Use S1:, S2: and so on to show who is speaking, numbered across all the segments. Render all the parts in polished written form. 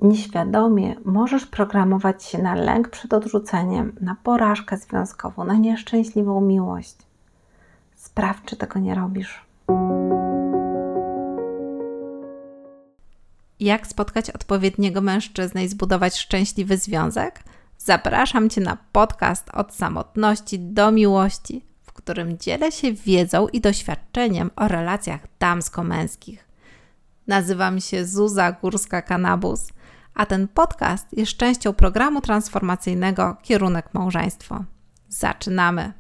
S1: nieświadomie możesz programować się na lęk przed odrzuceniem, na porażkę związkową, na nieszczęśliwą miłość. Sprawdź, czy tego nie robisz. Jak spotkać odpowiedniego mężczyznę i zbudować szczęśliwy związek? Zapraszam Cię na podcast Od samotności do miłości, w którym dzielę się wiedzą i doświadczeniem o relacjach damsko-męskich. Nazywam się Zuza Górska-Kanabus, a ten podcast jest częścią programu transformacyjnego Kierunek Małżeństwo. Zaczynamy!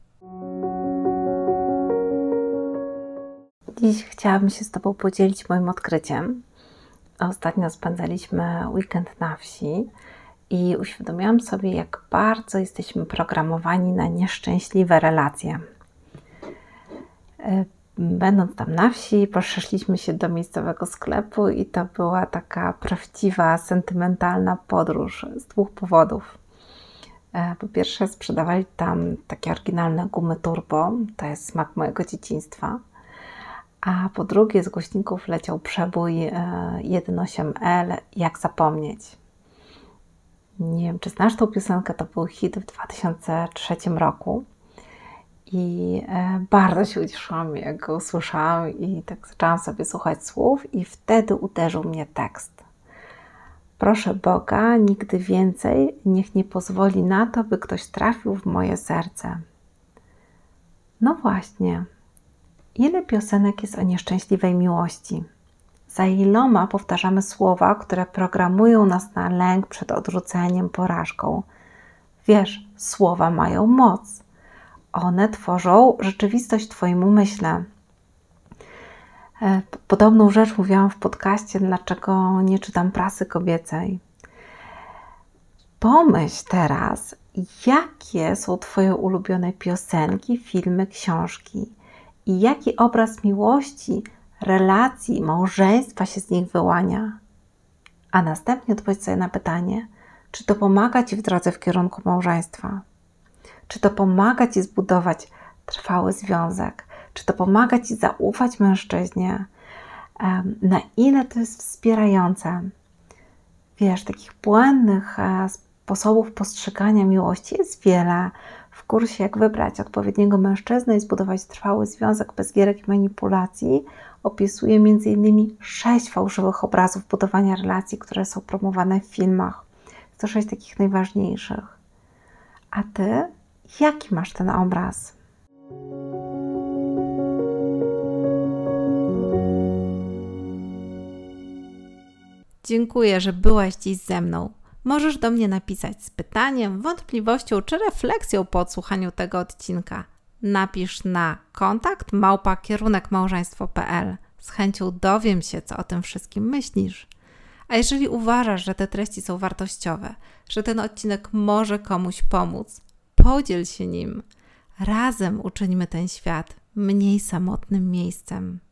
S1: Dziś chciałabym się z Tobą podzielić moim odkryciem. Ostatnio spędzaliśmy weekend na wsi i uświadomiłam sobie, jak bardzo jesteśmy programowani na nieszczęśliwe relacje. Będąc tam na wsi, poszliśmy się do miejscowego sklepu i to była taka prawdziwa, sentymentalna podróż z dwóch powodów. Po pierwsze, sprzedawali tam takie oryginalne gumy turbo, to jest smak mojego dzieciństwa. A po drugie, z głośników leciał przebój 1.8L, Jak zapomnieć. Nie wiem, czy znasz tą piosenkę, to był hit w 2003 roku. I bardzo się ucieszyłam, jak go usłyszałam i tak zaczęłam sobie słuchać słów i wtedy uderzył mnie tekst. Proszę Boga, nigdy więcej niech nie pozwoli na to, by ktoś trafił w moje serce. No właśnie, ile piosenek jest o nieszczęśliwej miłości? Za iloma powtarzamy słowa, które programują nas na lęk przed odrzuceniem, porażką. Wiesz, słowa mają moc. One tworzą rzeczywistość w Twoim umyśle. Podobną rzecz mówiłam w podcaście, dlaczego nie czytam prasy kobiecej. Pomyśl teraz, jakie są Twoje ulubione piosenki, filmy, książki i jaki obraz miłości, relacji, małżeństwa się z nich wyłania. A następnie odpowiedz sobie na pytanie, czy to pomaga Ci w drodze w kierunku małżeństwa? Czy to pomaga Ci zbudować trwały związek? Czy to pomaga Ci zaufać mężczyźnie? Na ile to jest wspierające? Wiesz, takich błędnych sposobów postrzegania miłości jest wiele. W kursie Jak wybrać odpowiedniego mężczyznę i zbudować trwały związek bez gierek i manipulacji opisuję m.in. 6 fałszywych obrazów budowania relacji, które są promowane w filmach. To 6 takich najważniejszych. A Ty? Jaki masz ten obraz? Dziękuję, że byłaś dziś ze mną. Możesz do mnie napisać z pytaniem, wątpliwością czy refleksją po odsłuchaniu tego odcinka. Napisz na kontakt@kierunkmałżeństwo.pl. Z chęcią dowiem się, co o tym wszystkim myślisz. A jeżeli uważasz, że te treści są wartościowe, że ten odcinek może komuś pomóc, podziel się nim. Razem uczyńmy ten świat mniej samotnym miejscem.